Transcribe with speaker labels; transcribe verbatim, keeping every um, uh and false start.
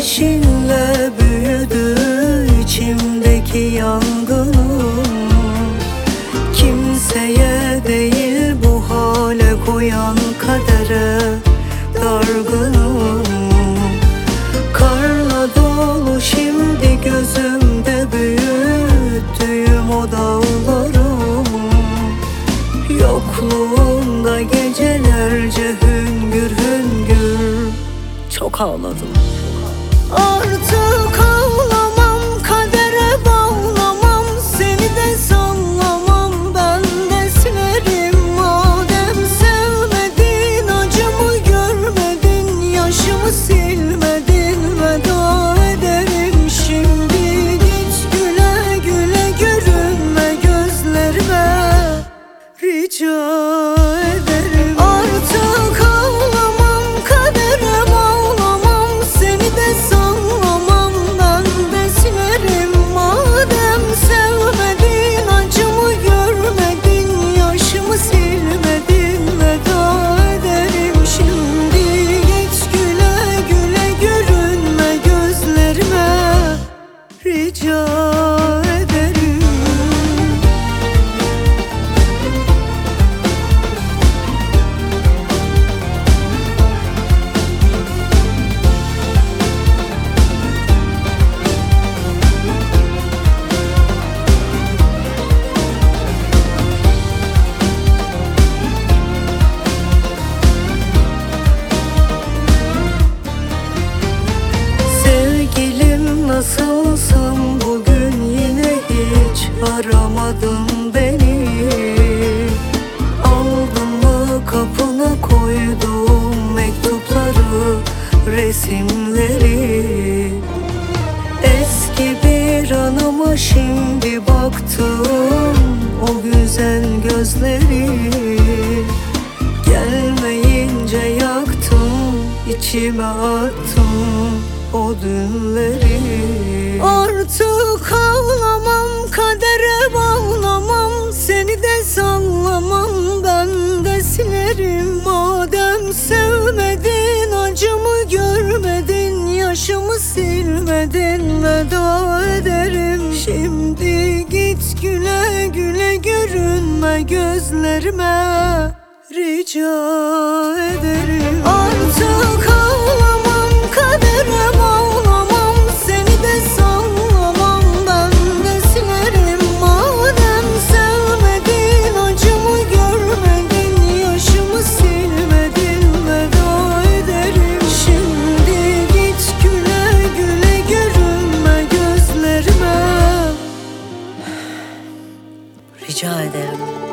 Speaker 1: Ateşinle büyüdü içimdeki yangınım. Kimseye değil bu hale koyan kadere dargınım. Karla dolu şimdi gözümde büyüttüğüm o dağlarım. Yokluğunda gecelerce hüngür hüngür çok ağladım.
Speaker 2: Artık ağlamam, kadere bağlamam, seni de sallamam, ben de silerim. Madem sevmedin, acımı görmedin, yaşımı silmedin, veda ederim şimdi. Git güle güle, görünme gözlerime, rica ederim. Artık ağlamam, kadere bağlamam, seni de sallamam, ben de silerim. Madem sevmedin, acımı görmedin, yaşımı silmedin, veda ederim şimdi. Git güle güle, görünme gözlerime, rica ederim.
Speaker 1: Sevgilim nasılsın, bugün yine hiç aramadın beni. Aldın mı kapına koyduğum mektupları, resimleri? Eski bir anıma şimdi baktım, o güzel gözleri. Gelmeyince yaktım, içime attım o dünleri.
Speaker 2: Artık ağlamam, kadere bağlamam, seni de sallamam, ben de silerim. Madem sevmedin, acımı görmedin, yaşımı silmedin, veda ederim şimdi. Git güle güle, görünme gözlerime, rica ederim. Artık ağlamam, kadere bağlamam, seni de sallamam, ben de silerim. Madem sevmedin, acımı görmedin, yaşımı silmedin, veda ederim şimdi. Git güle güle, görünme gözlerime,
Speaker 1: Rica ederim.